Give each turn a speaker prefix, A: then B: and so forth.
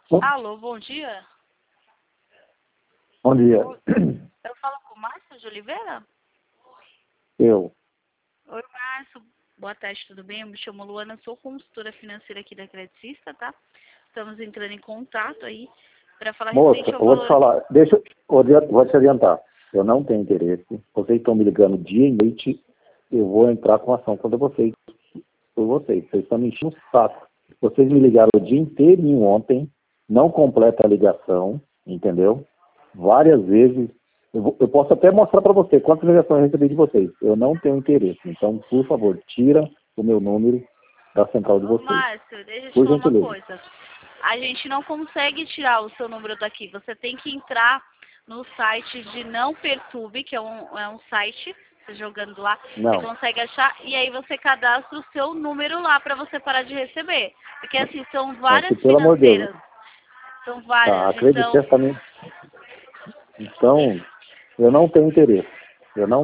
A: Alô, bom dia.
B: Bom dia.
A: Eu falo com o Márcio de Oliveira?
B: Eu.
A: Oi, Márcio. Boa tarde, tudo bem? Eu me chamo Luana, sou consultora financeira aqui da Credicista, tá? Estamos entrando em contato aí para falar
B: Moça,
A: referente
B: eu
A: ao
B: vou te
A: valor.
B: falar, vou te adiantar. Eu não tenho interesse. Vocês estão me ligando dia e noite, eu vou entrar com ação contra vocês. Por vocês. Vocês estão me enchendo o saco. Vocês me ligaram o dia inteirinho ontem, não completa a ligação, entendeu? Várias vezes. Eu posso até mostrar para você quantas ligações eu recebi de vocês. Eu não tenho interesse. Então, por favor, tira o meu número da central de
A: Ô,
B: vocês.
A: Márcio, deixa eu te
B: Por
A: falar uma
B: gentileza.
A: coisa. A gente não consegue tirar o seu número daqui. Você tem que entrar no site de Não Perturbe, que é um site, você jogando lá, você
B: Não.
A: consegue achar, e aí você cadastra o seu número lá para você parar de receber. Porque assim, são
B: Mas,
A: várias
B: pelo amor de Deus.
A: financeiras. São
B: Tá,
A: várias.
B: acredite, também. Então, eu não tenho interesse. Eu não